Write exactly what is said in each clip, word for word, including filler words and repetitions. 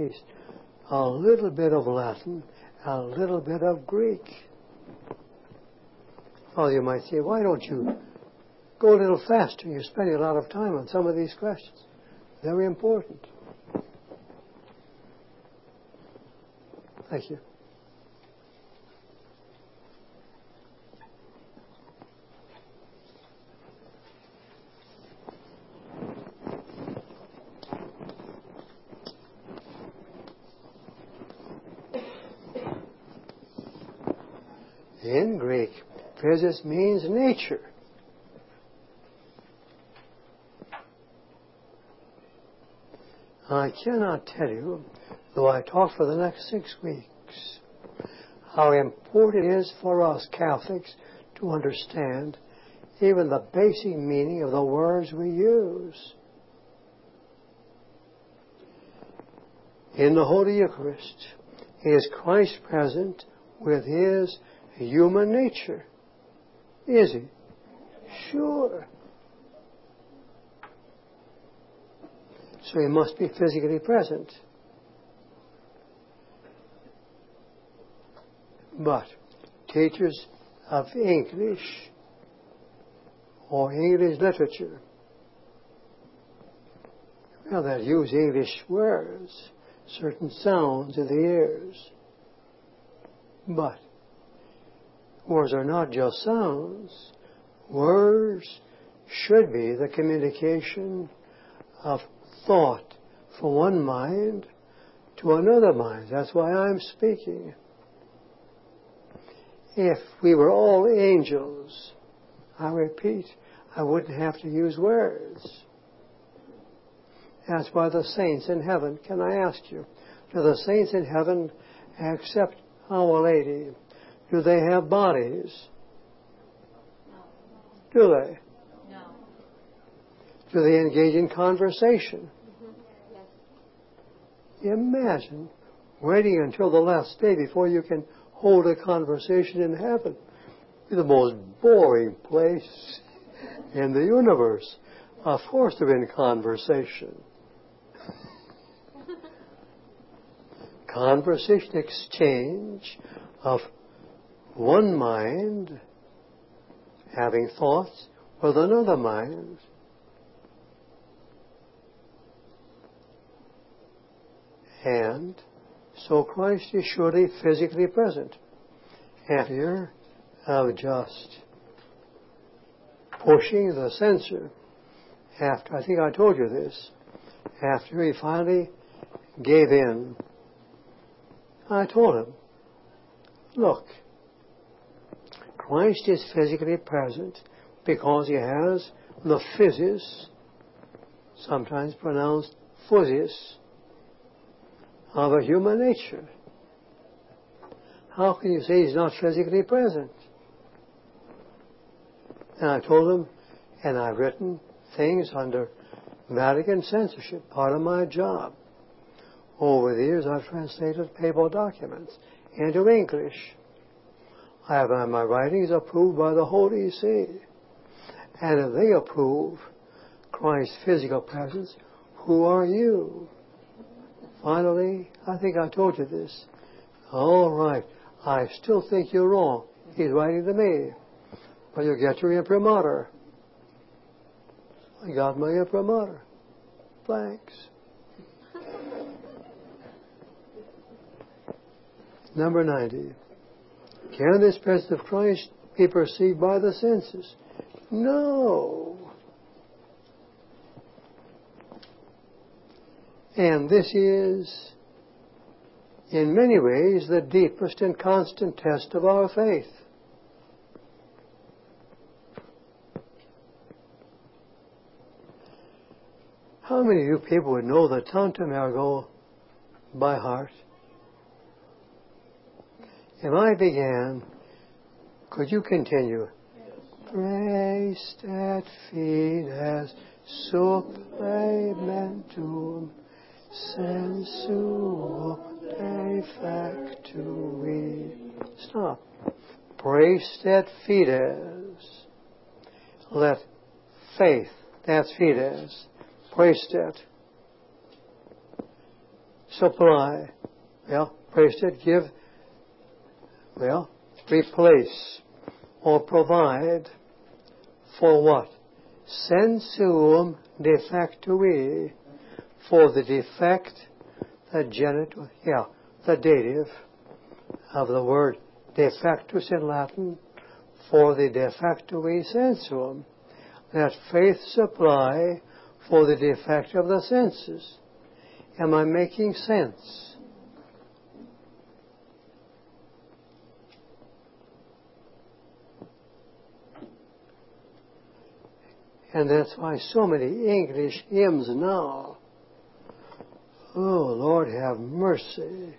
least a little bit of Latin, a little bit of Greek. Well, you might say, why don't you go a little faster? You're spending a lot of time on some of these questions. Very important. Thank you. In Greek, physis means nature. I cannot tell you, though I talk for the next six weeks, how important it is for us Catholics to understand even the basic meaning of the words we use. In the Holy Eucharist, is Christ present with His human nature? Is He? Sure. So He must be physically present. But teachers of English or English literature, well, they use English words, certain sounds in the ears. But words are not just sounds. Words should be the communication of thought from one mind to another mind. That's why I'm speaking. If we were all angels, I repeat, I wouldn't have to use words. That's why the saints in heaven, can I ask you, do the saints in heaven accept Our Lady? Do they have bodies? No. Do they? No. Do they engage in conversation? Mm-hmm. Yes. Imagine waiting until the last day before you can hold a conversation in heaven. It's the most boring place in the universe. Of course they're in conversation. Conversation, exchange of one mind having thoughts with another mind. And so Christ is surely physically present. After of just pushing the censor, after, I think I told you this, after he finally gave in, I told him, look, Christ is physically present because He has the physis, sometimes pronounced physis, of a human nature. How can you say He's not physically present? And I told him, and I've written things under Vatican censorship, part of my job. Over the years, I've translated papal documents into English. I have had my writings approved by the Holy See. And if they approve Christ's physical presence, who are you? Finally, I think I told you this. All right, I still think you're wrong. He's writing to me. But you get your imprimatur. I got my imprimatur. Thanks. Number ninety. Can this presence of Christ be perceived by the senses? No. And this is, in many ways, the deepest and constant test of our faith. How many of you people would know the Tantum Ergo by heart? If I began, could you continue? Praised et fides supplementum sensuo defectui. Stop. Praised et fides. Let faith, that's fides, praised et. supply. Well, praise it, give, well, replace or provide for what? Sensuum defectui, for the defect, the genitive, yeah, the dative of the word defectus in Latin, for the defectui sensuum, that faith supply for the defect of the senses. Am I making sense? And that's why so many English hymns now, oh, Lord, have mercy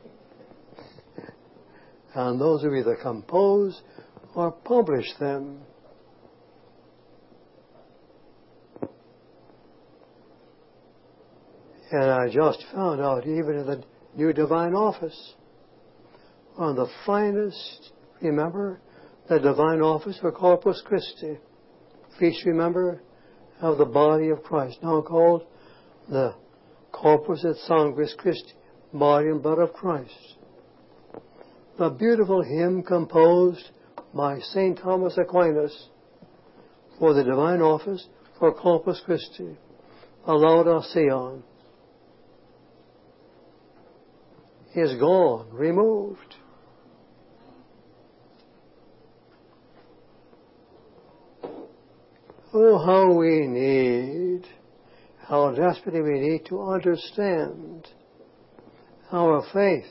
on those who either compose or publish them. And I just found out, even in the new divine office, one of the finest, remember, the divine office for Corpus Christi, feast, remember, of the body of Christ, now called the Corpus et Sanguis Christi, body and blood of Christ. The beautiful hymn composed by Saint Thomas Aquinas for the divine office for Corpus Christi, the Lauda Sion, is gone, removed. Oh, how we need, how desperately we need to understand our faith.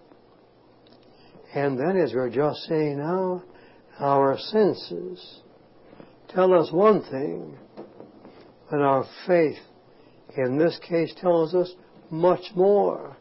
And then, as we're just saying now, our senses tell us one thing, but our faith, in this case, tells us much more.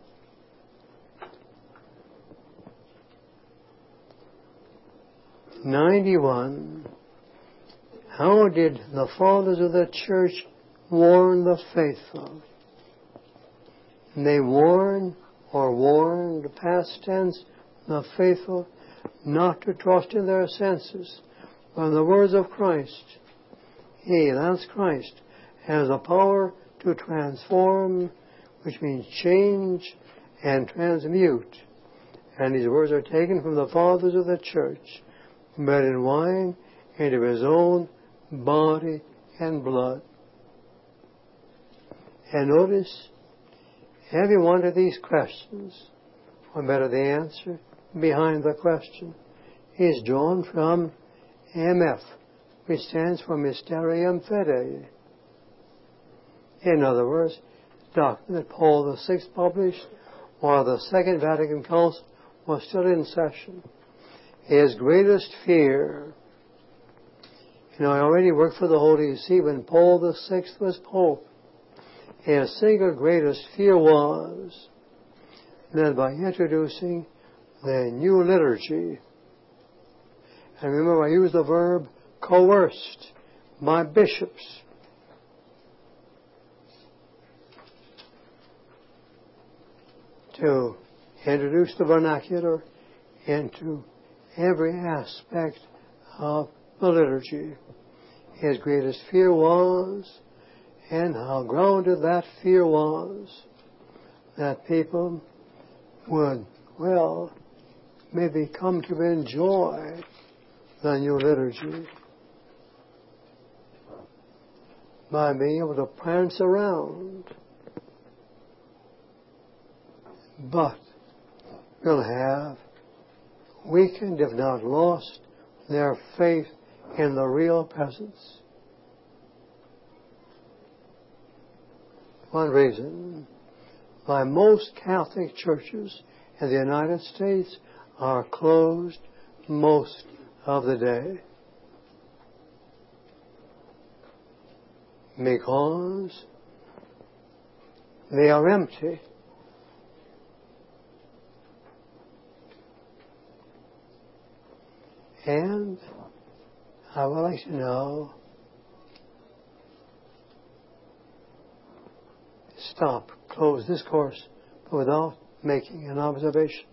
ninety-one. How did the fathers of the church warn the faithful? And they warn or warned, past tense, the faithful not to trust in their senses, but in the words of Christ. He, that's Christ, has the power to transform, which means change and transmute. And these words are taken from the fathers of the church, bread and wine, into his own body and blood. And notice, every one of these questions, or better the answer behind the question, is drawn from M F, which stands for Mysterium Fidei. In other words, the doctrine that Paul the Sixth published while the Second Vatican Council was still in session. His greatest fear, you know, I already worked for the Holy See when Paul the Sixth was Pope. His single greatest fear was that by introducing the new liturgy, and remember I used the verb coerced by bishops, to introduce the vernacular into every aspect of the liturgy. His greatest fear was, and how grounded that fear was, that people would, well, maybe come to enjoy the new liturgy by being able to prance around, but will have weakened, if not lost, their faith in the real presence. One reason why most Catholic churches in the United States are closed most of the day. Because they are empty. And I would like to know, stop, close this course, but without making an observation.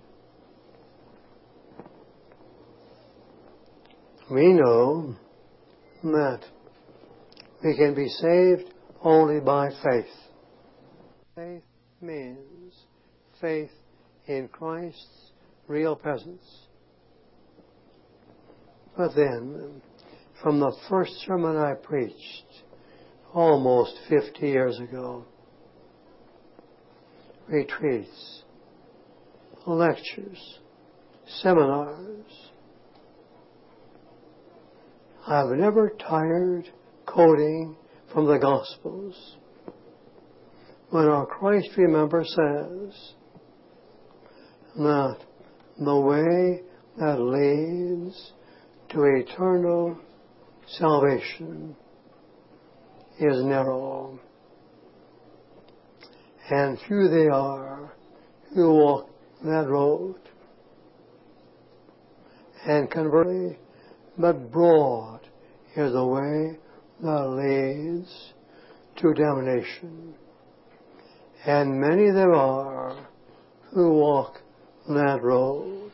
We know that we can be saved only by faith. Faith means faith in Christ's real presence. But then, from the first sermon I preached almost fifty years ago, retreats, lectures, seminars, I've never tired quoting from the Gospels when our Christ Remember says that the way that leads to eternal salvation is narrow, and few they are who walk that road, and conversely, but broad is the way that leads to damnation, and many there are who walk that road.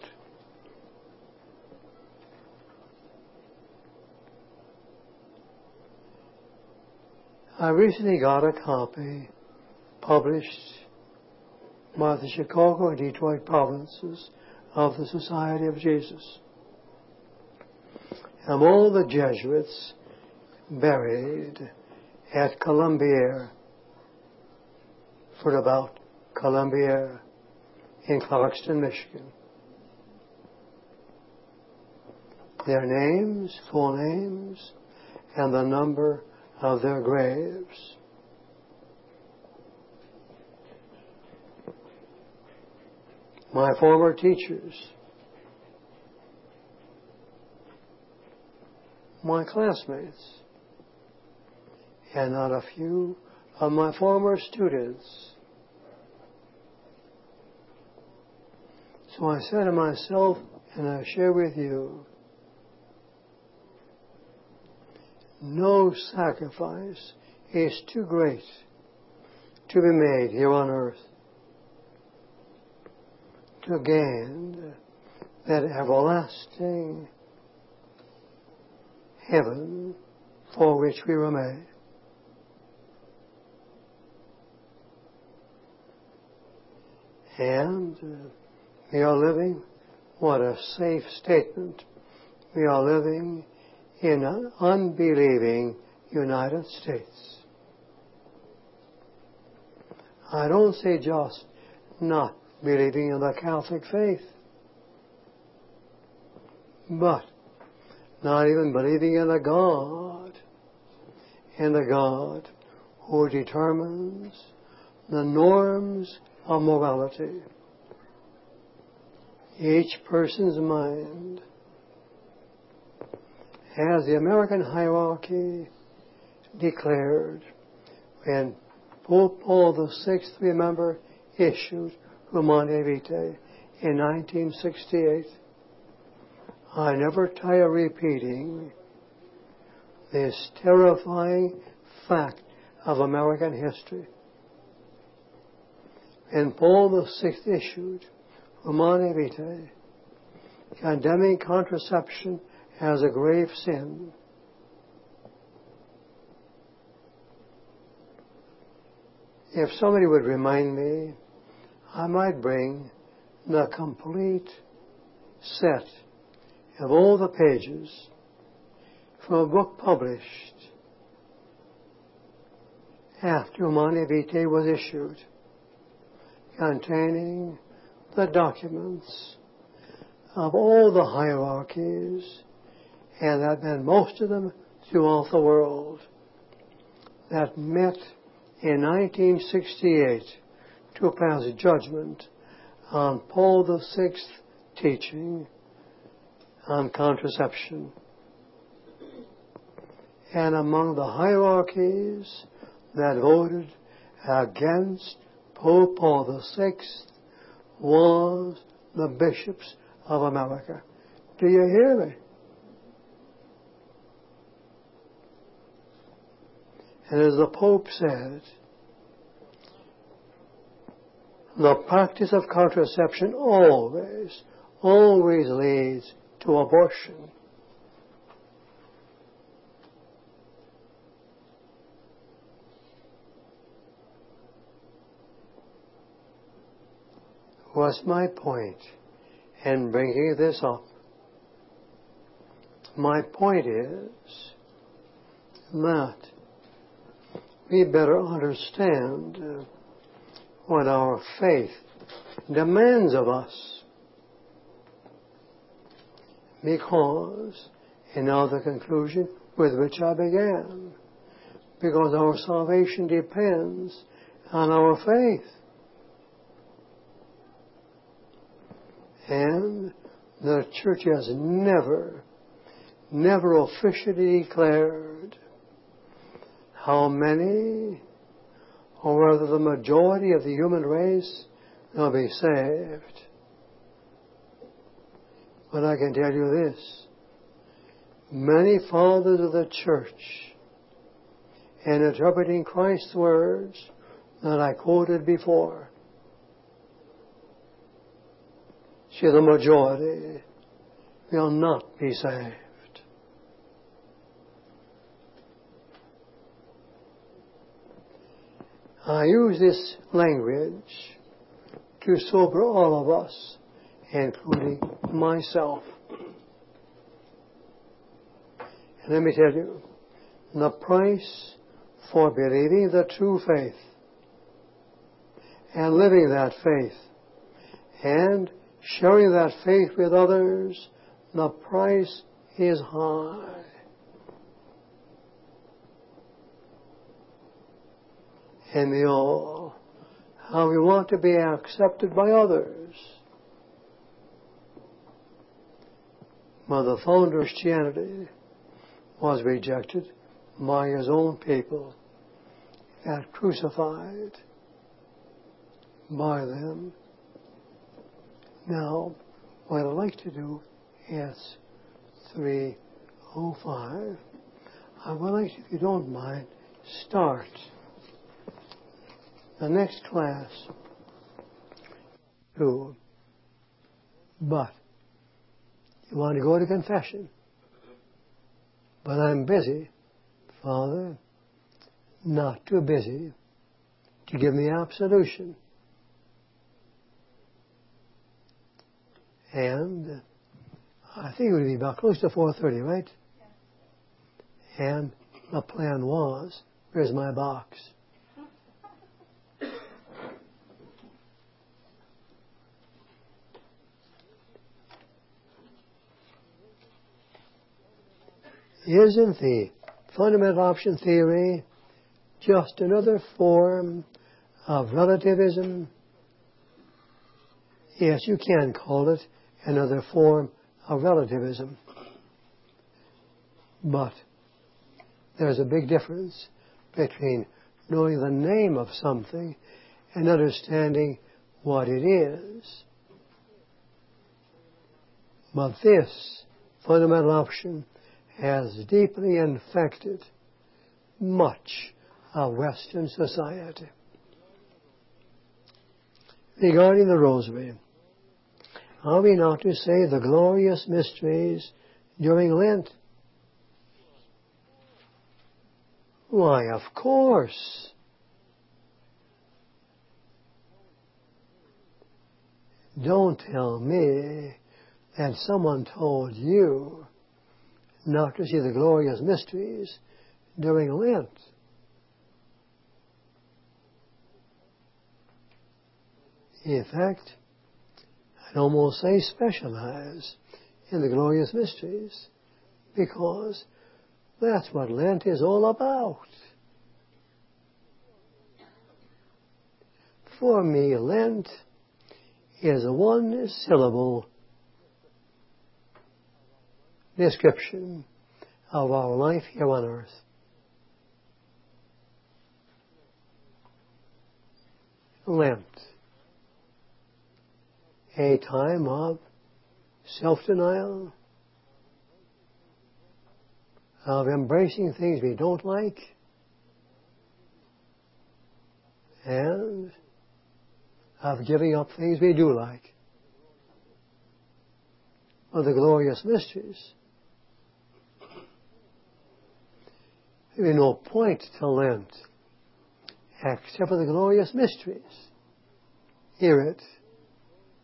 I recently got a copy published by the Chicago and Detroit provinces of the Society of Jesus. And all the Jesuits buried at Columbier, for about Columbier in Clarkston, Michigan. Their names, full names, and the number of their graves. My former teachers, my classmates, and not a few of my former students. So I said to myself, and I share with you, no sacrifice is too great to be made here on earth to gain that everlasting heaven for which we were made. And uh, we are living, what a safe statement, we are living in an unbelieving United States. I don't say just not believing in the Catholic faith, but not even believing in a God, in a God who determines the norms of morality. Each person's mind, as the American hierarchy declared when Pope Paul the Sixth, remember, issued Humanae Vitae in nineteen sixty-eight. I never tire repeating this terrifying fact of American history. And Paul the Sixth issued Humanae Vitae, condemning contraception as a grave sin. If somebody would remind me, I might bring the complete set of all the pages from a book published after Humanae Vitae was issued, containing the documents of all the hierarchies, and that meant most of them throughout the world, that met in nineteen sixty-eight to pass judgment on Paul the Sixth teaching on contraception. And among the hierarchies that voted against Pope Paul the Sixth was the bishops of America. Do you hear me? And as the Pope said, the practice of contraception always, always leads to abortion. What's my point in bringing this up? My point is that we better understand uh, what our faith demands of us. Because, and now the conclusion with which I began, because our salvation depends on our faith. And the church has never, never officially declared how many, or whether the majority of the human race will be saved. But I can tell you this, many fathers of the church, in interpreting Christ's words that I quoted before, see, the majority will not be saved. I use this language to sober all of us, including myself. And let me tell you, the price for believing the true faith and living that faith and sharing that faith with others, the price is high. And the all, how we want to be accepted by others. Well, the founder of Christianity was rejected by his own people and crucified by them. Now, what I'd like to do is three oh five. I would like to, if you don't mind, start the next class too. But you want to go to confession. But I'm busy, Father, not too busy to give me absolution. And I think it would be about close to four thirty, right? Yeah. And the plan was, where's my box? Isn't the fundamental option theory just another form of relativism? Yes, you can call it another form of relativism. But there's a big difference between knowing the name of something and understanding what it is. But this fundamental option has deeply infected much of Western society. Regarding the Rosary, are we not to say the glorious mysteries during Lent? Why, of course. Don't tell me that someone told you not to see the glorious mysteries during Lent. In fact, I'd almost say specialize in the glorious mysteries, because that's what Lent is all about. For me, Lent is a one-syllable description of our life here on earth. Lent, a time of self-denial, of embracing things we don't like, and of giving up things we do like. Of the glorious mysteries. There is no point to Lent except for the glorious mysteries. Hear it.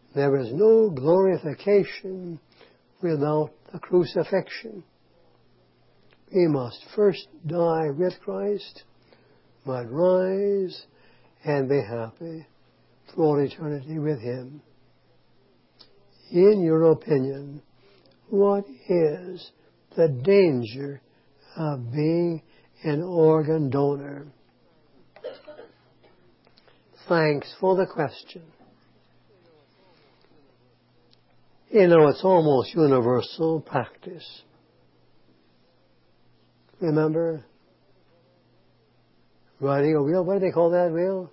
There is no glorification without the crucifixion. We must first die with Christ, but rise and be happy for all eternity with Him. In your opinion, what is the danger of being an organ donor? Thanks for the question. You know, it's almost universal practice. Remember? Riding a wheel, what do they call that wheel?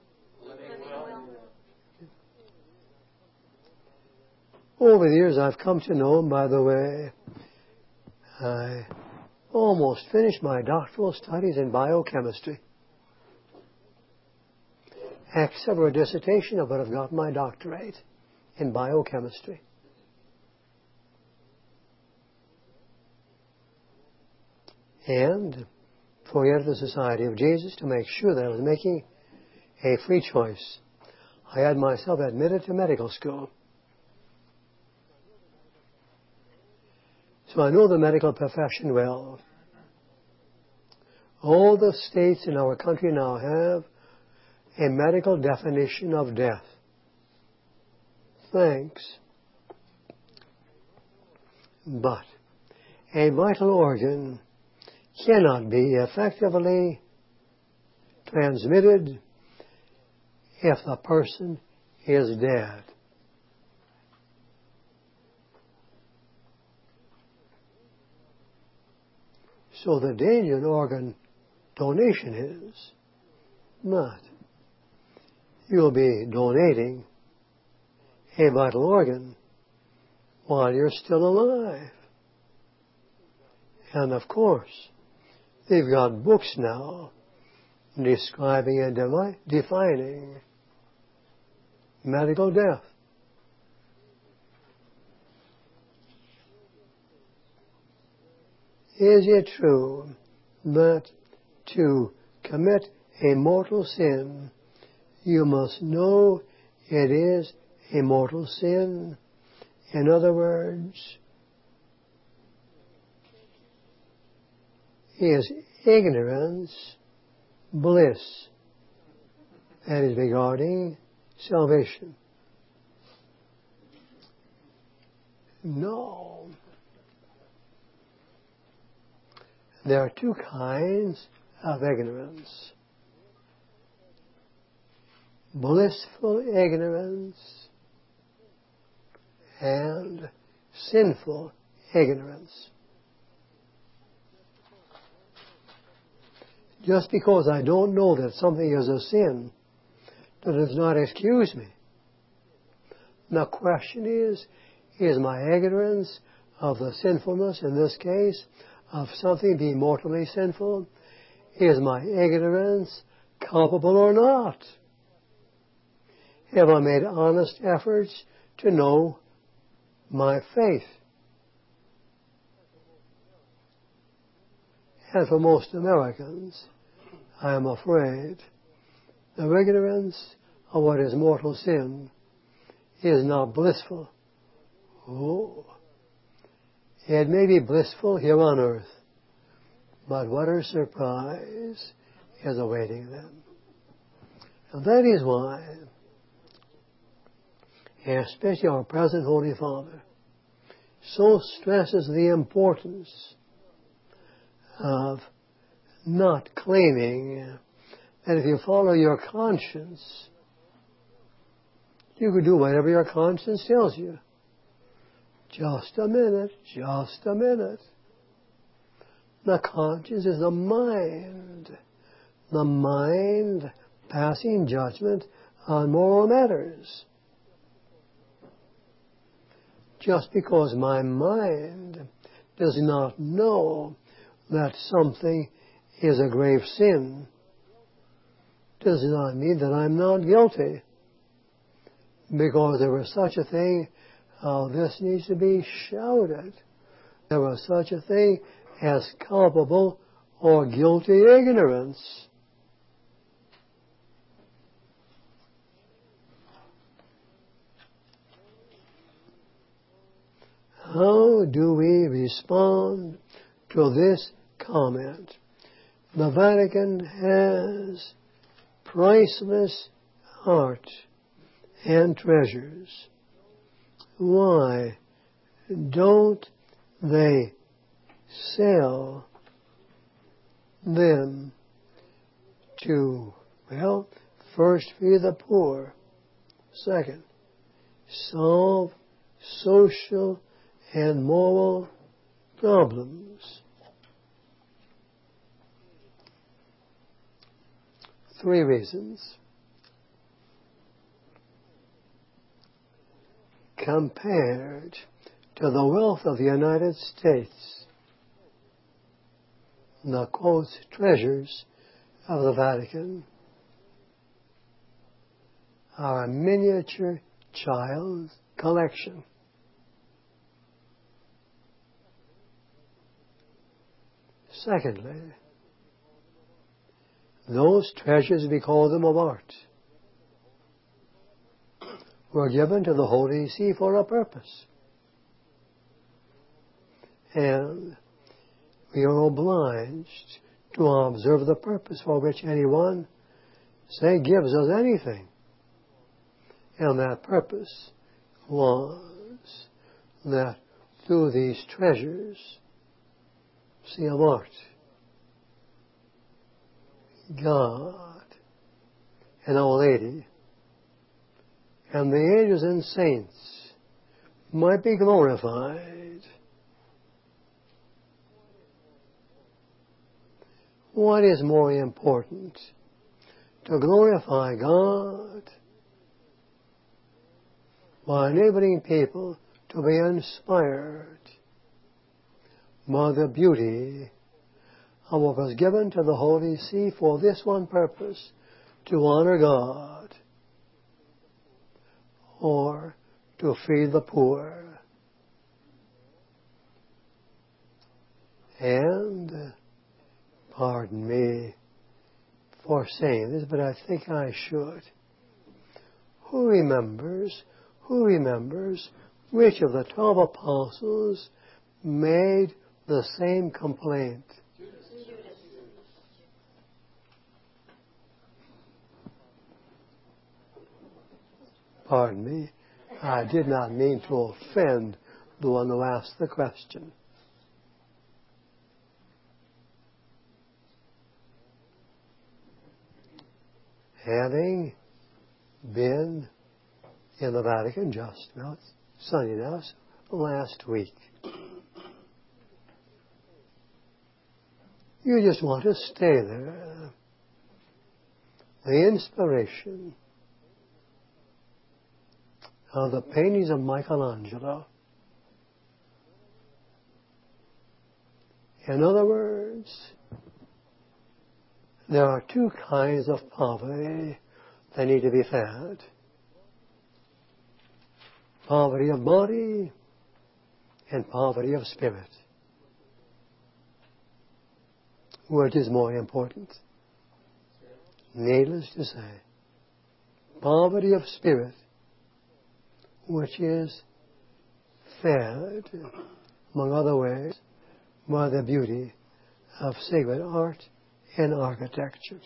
Over the years I've come to know, by the way, I almost finished my doctoral studies in biochemistry. Except for a dissertation, I would have got my doctorate in biochemistry. And for the Society of Jesus to make sure that I was making a free choice, I had myself admitted to medical school. So I know the medical profession well. All the states in our country now have a medical definition of death. Thanks. But a vital organ cannot be effectively transmitted if the person is dead. So the danger in organ donation is not you'll be donating a vital organ while you're still alive. And of course, they've got books now describing and devi- defining medical death. Is it true that to commit a mortal sin, you must know it is a mortal sin? In other words, is ignorance bliss? That is regarding salvation. No. There are two kinds of ignorance. Blissful ignorance and sinful ignorance. Just because I don't know that something is a sin, that does not excuse me. The question is, is my ignorance of the sinfulness, in this case, of something being mortally sinful, is my ignorance culpable or not? Have I made honest efforts to know my faith? And for most Americans, I am afraid, the ignorance of what is mortal sin is not blissful. Oh, it may be blissful here on earth, but what a surprise is awaiting them. And that is why, especially our present Holy Father, so stresses the importance of not claiming that if you follow your conscience, you can do whatever your conscience tells you. Just a minute, just a minute. The conscience is the mind. The mind passing judgment on moral matters. Just because my mind does not know that something is a grave sin does not mean that I'm not guilty. Because there was such a thing, oh, this needs to be shouted. There was such a thing as culpable or guilty ignorance. how do we respond to this comment? The Vatican has priceless art and treasures. Why don't they sell them to, well, first feed the poor, second, solve social and moral problems? Three reasons. Compared to the wealth of the United States, the quote, treasures of the Vatican are a miniature child's collection. Secondly, those treasures, we call them of art, were given to the Holy See for a purpose. And we are obliged to observe the purpose for which anyone, say, gives us anything. And that purpose was that through these treasures, see, of art, God and Our Lady and the angels and saints might be glorified. What is more important? To glorify God by enabling people to be inspired by the beauty of what was given to the Holy See for this one purpose, to honor God or to feed the poor. And, pardon me for saying this, but I think I should. Who remembers, who remembers which of the twelve apostles made the same complaint? Pardon me, I did not mean to offend the one who asked the question. Having been in the Vatican just, well, it's sunny now, last week, you just want to stay there. The inspiration of the paintings of Michelangelo. In other words, there are two kinds of poverty that need to be fed. Poverty of body and poverty of spirit. Which is more important? Needless to say, poverty of spirit, which is fed, among other ways, by the beauty of sacred art and architecture.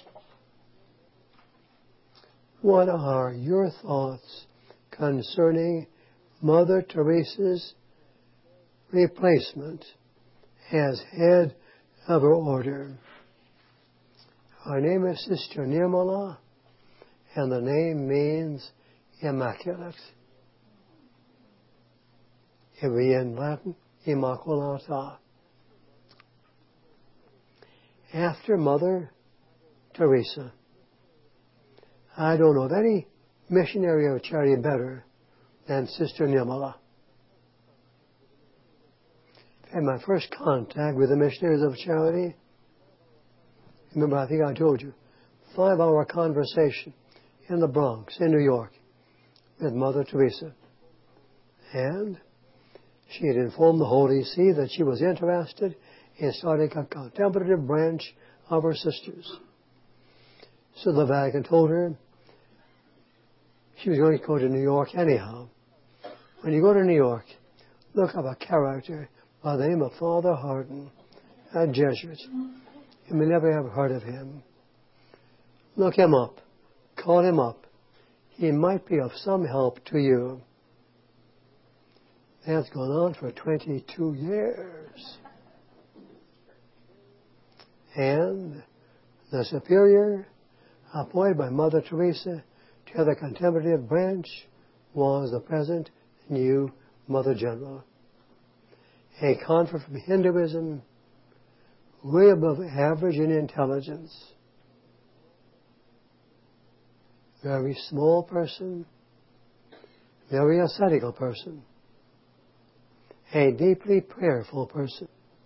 What are your thoughts concerning Mother Teresa's replacement as head of her order? Her name is Sister Nirmala, and the name means immaculate. It would be in Latin, Immaculata. After Mother Teresa, I don't know of any missionary of charity better than Sister Nirmala. I had my first contact with the missionaries of charity. Remember, I think I told you, five-hour conversation in the Bronx, in New York, with Mother Teresa. And she had informed the Holy See that she was interested in starting a contemplative branch of her sisters. So the Vatican told her she was going to go to New York anyhow. When you go to New York, look up a character by the name of Father Hardon, a Jesuit. You may never have heard of him. Look him up. Call him up. He might be of some help to you. That's gone on for twenty-two years. And the superior appointed by Mother Teresa to the contemplative branch was the present new Mother General. A convert from Hinduism, way above average in intelligence. Very small person, very ascetical person, a deeply prayerful person.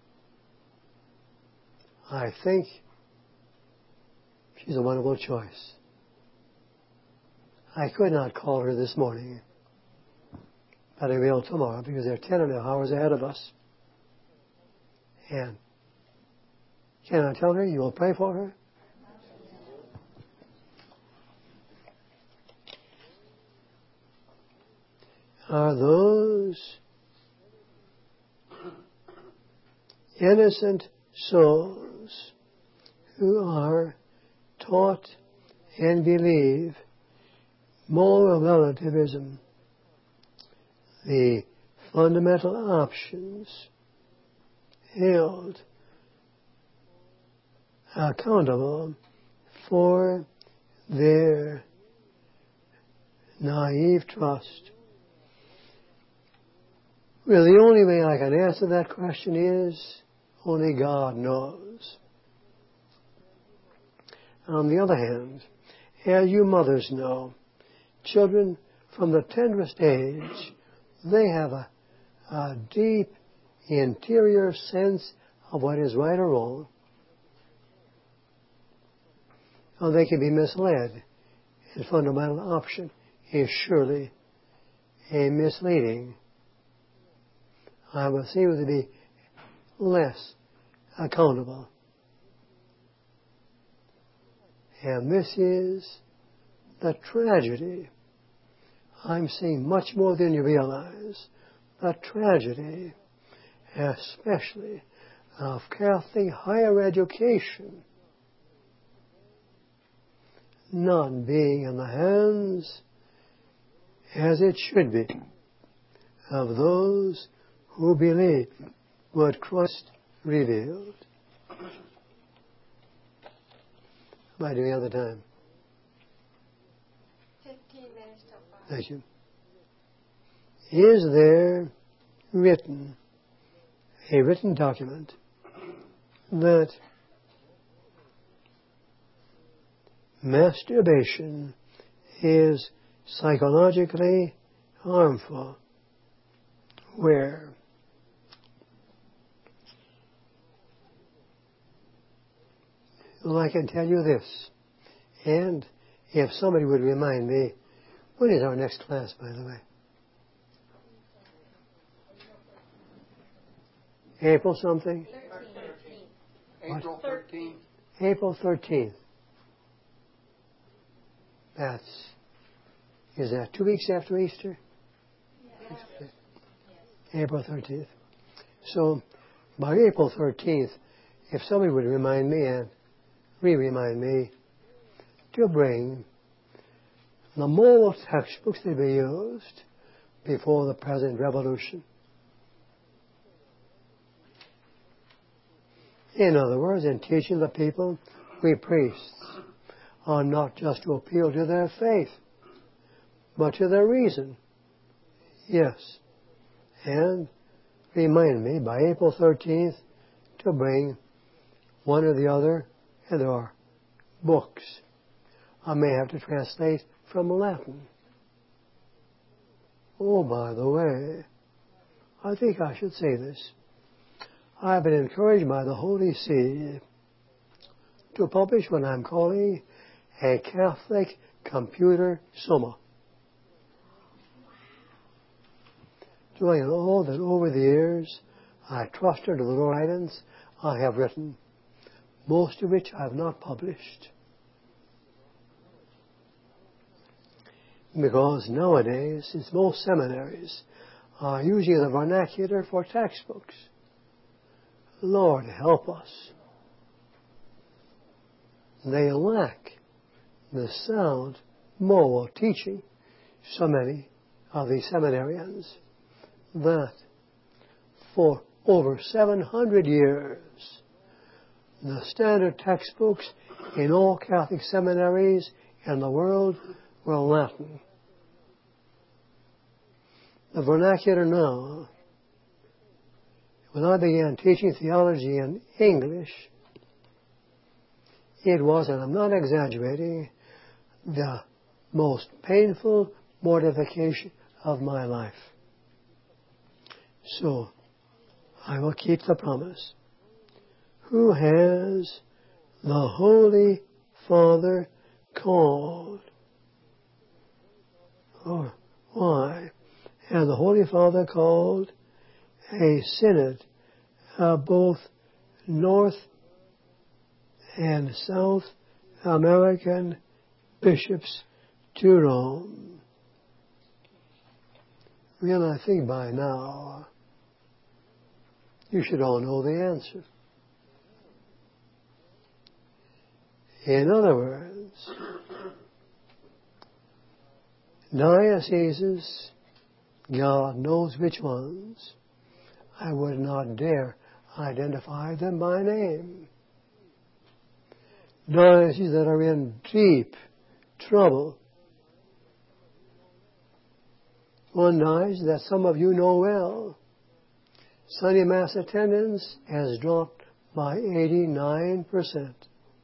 I think she's a wonderful choice. I could not call her this morning, but I will tomorrow because they're ten and a half hours ahead of us. And can I tell her you will pray for her? Are those innocent souls who are taught and believe moral relativism, the fundamental options held accountable for their naive trust. Well, the only way I can answer that question is only God knows. On the other hand, as you mothers know, children from the tenderest age, they have a, a deep interior sense of what is right or wrong. And they can be misled. The fundamental option is surely a misleading. I will seem to be less accountable. And this is the tragedy. I'm seeing much more than you realize. The tragedy, especially of Catholic higher education, not being in the hands, as it should be, of those who believe what Christ revealed. By any other time. Fifteen minutes till five. Thank you. Is there written, a written document that masturbation is psychologically harmful? Where? Well, I can tell you this, and if somebody would remind me, when is our next class, by the way? April something? thirteenth. April thirteenth. April thirteenth. That's, is that two weeks after Easter? Yes. Yes. April thirteenth. So, by April thirteenth, if somebody would remind me and re-remind me to bring the moral textbooks that we used before the present revolution. In other words, in teaching the people, we priests are not just to appeal to their faith, but to their reason. Yes. And remind me by April thirteenth to bring one or the other, and there are books I may have to translate from Latin. Oh, by the way, I think I should say this. I've been encouraged by the Holy See to publish what I'm calling a Catholic computer summa. So I know that over the years, I trusted to the Lord items I have written, most of which I have not published. Because nowadays, in most seminaries, are using the vernacular for textbooks. Lord, help us. They lack the sound moral teaching, so many of these seminarians, that for over seven hundred years, the standard textbooks in all Catholic seminaries in the world were Latin. The vernacular now, when I began teaching theology in English, it was, and I'm not exaggerating, the most painful mortification of my life. So, I will keep the promise. Who has the Holy Father called? Or why? And the Holy Father called a synod of both North and South American bishops to Rome. Well, I think by now you should all know the answer. In other words, dioceses, God knows which ones, I would not dare identify them by name. Dioceses that are in deep trouble. One diocese that some of you know well, Sunday Mass attendance has dropped by eighty-nine percent.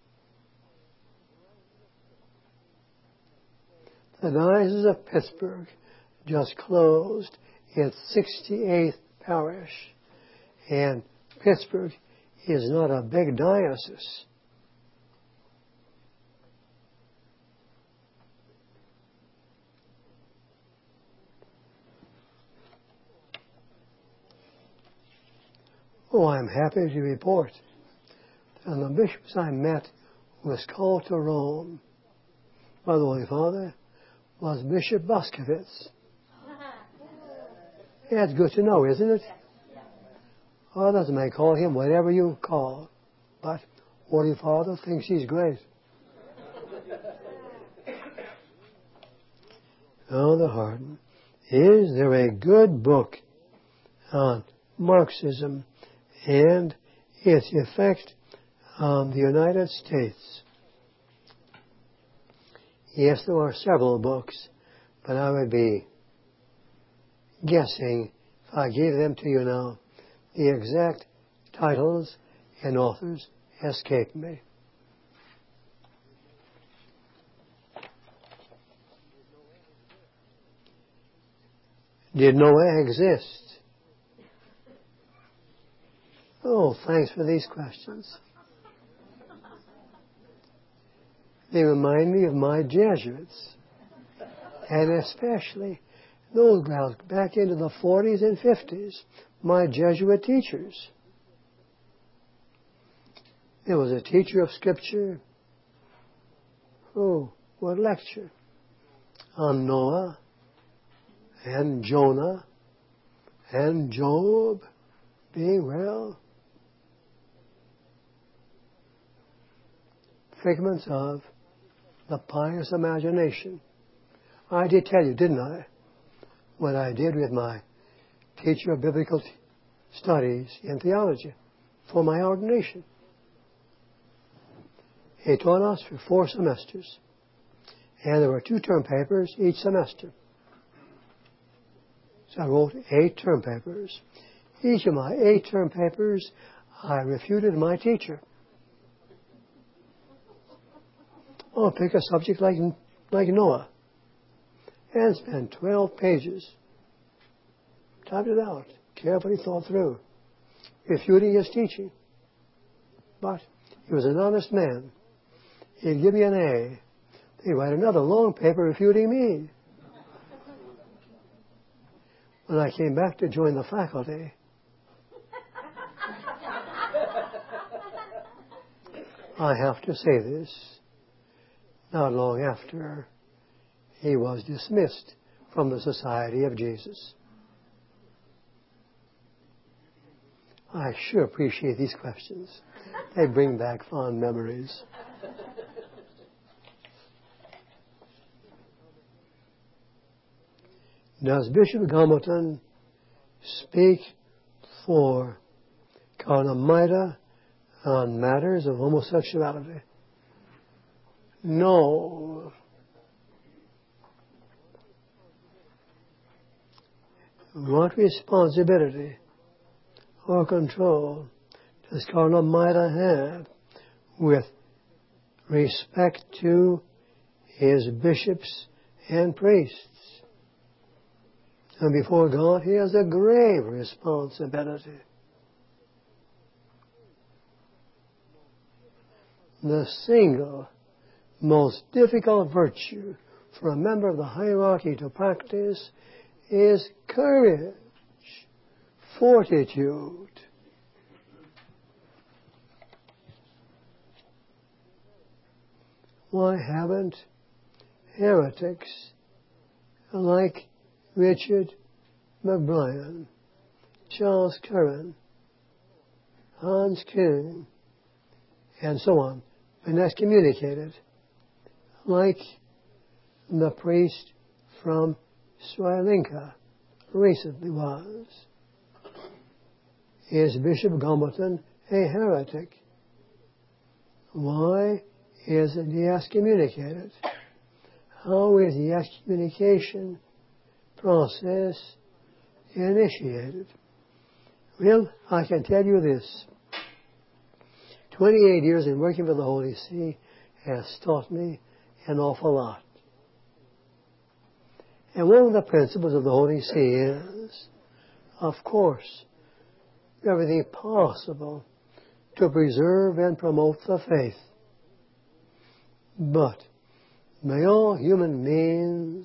The Diocese of Pittsburgh just closed its sixty-eighth parish, and Pittsburgh is not a big diocese. Oh, I'm happy to report that the bishops I met was called to Rome by the Holy Father was Bishop Buskovitz. Yeah, it's good to know, isn't it? Others may call him whatever you call, but Holy Father thinks he's great. On the heart, is there a good book on Marxism and its effect on the United States? Yes, there are several books, but I would be guessing if I gave them to you now. The exact titles and authors escape me. Did Noah exist? Oh, thanks for these questions. They remind me of my Jesuits, and especially those guys back into the forties and fifties, my Jesuit teachers. There was a teacher of Scripture who would lecture on Noah and Jonah and Job being, well, figments of the pious imagination. I did tell you, didn't I, what I did with my teacher of biblical t- studies in theology for my ordination. He taught us for four semesters, and there were two term papers each semester. So I wrote eight term papers. Each of my eight term papers, I refuted my teacher. Oh, pick a subject like, like Noah and spend twelve pages. Typed it out, carefully thought through, refuting his teaching. But he was an honest man. He'd give me an A. He'd write another long paper refuting me. When I came back to join the faculty, I have to say this, not long after, he was dismissed from the Society of Jesus. I sure appreciate these questions. They bring back fond memories. Does Bishop Gomerton speak for Kaunamaita on matters of homosexuality? No. What responsibility or control does Kaunamaita have with respect to his bishops and priests? And before God, he has a grave responsibility. The single most difficult virtue for a member of the hierarchy to practice is courage, fortitude. Why haven't heretics like Richard McBrien, Charles Curran, Hans King, and so on been excommunicated like the priest from Sri Lanka recently was? Is Bishop Gomerton a heretic? Why isn't he excommunicated? How is the excommunication process initiated? Well, I can tell you this. twenty-eight years in working for the Holy See has taught me an awful lot. And one of the principles of the Holy See is, of course, everything possible to preserve and promote the faith. But may all human beings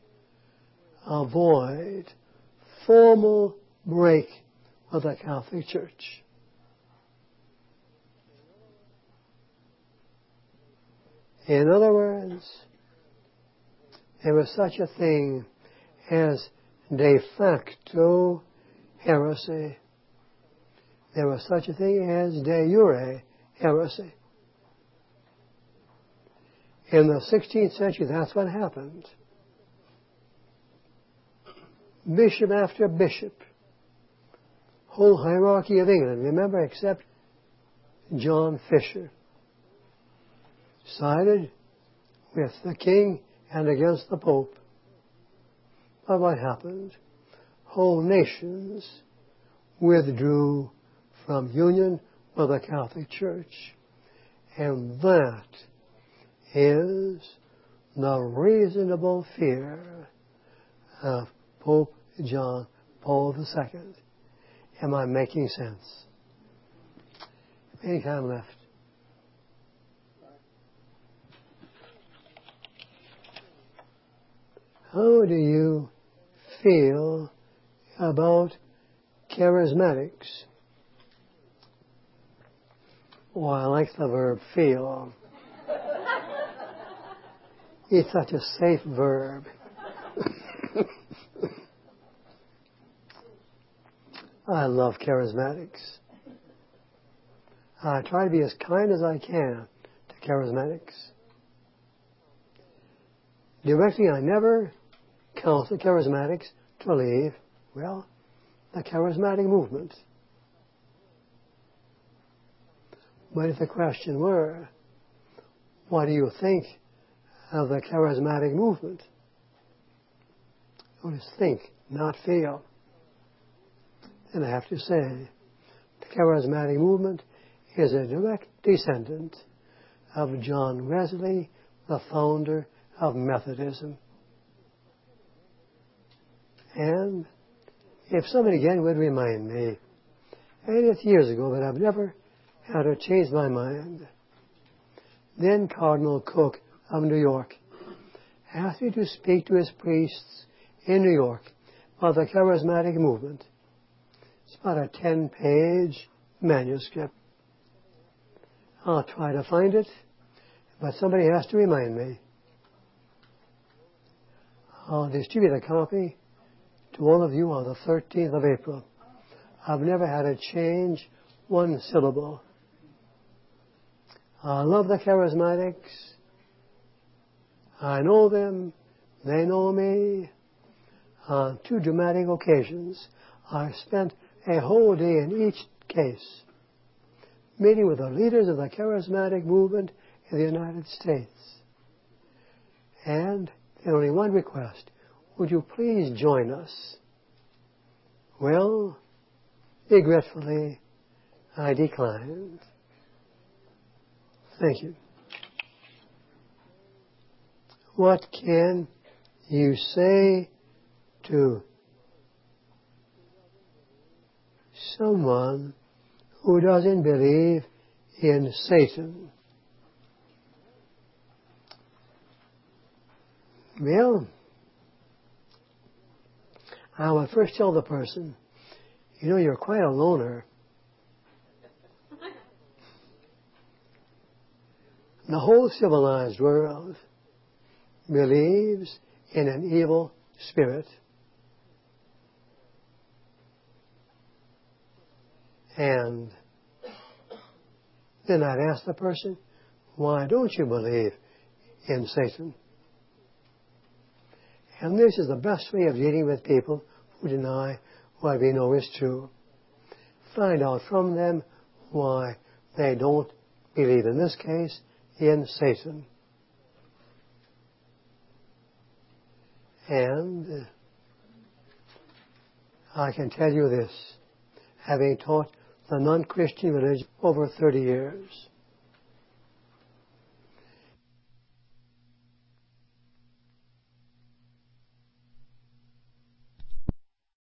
avoid formal break with the Catholic Church. In other words, there was such a thing as de facto heresy. There was such a thing as de jure heresy. In the sixteenth century, that's what happened. Bishop after bishop, whole hierarchy of England, remember, except John Fisher, sided with the king and against the Pope. But what happened? Whole nations withdrew from union with the Catholic Church. And that is the reasonable fear of Pope John Paul the Second. Am I making sense? Any time left? How do you feel about charismatics? Oh, I like the verb feel. It's such a safe verb. I love charismatics. I try to be as kind as I can to charismatics. Directly, I never counsel charismatics to leave, well, the charismatic movement. But if the question were, what do you think of the charismatic movement? Notice think, not feel. And I have to say, the charismatic movement is a direct descendant of John Wesley, the founder of Methodism. And if somebody again would remind me, eighty years ago, that I've never had to change my mind, then Cardinal Cook of New York asked me to speak to his priests in New York about the charismatic movement. It's about a ten-page manuscript. I'll try to find it, but somebody has to remind me. I'll distribute a copy to all of you on the thirteenth of April. I've never had to change one syllable. I love the charismatics. I know them. They know me. On two dramatic occasions, I spent a whole day in each case meeting with the leaders of the charismatic movement in the United States. And in only one request, would you please join us? Well, regretfully, I declined. Thank you. What can you say to someone who doesn't believe in Satan? Well, I would first tell the person, you know, you're quite a loner. The whole civilized world believes in an evil spirit. And then I'd ask the person, why don't you believe in Satan? And this is the best way of dealing with people who deny what we know is true. Find out from them why they don't believe, in this case, in Satan. And I can tell you this, having taught the non-Christian religion over thirty years,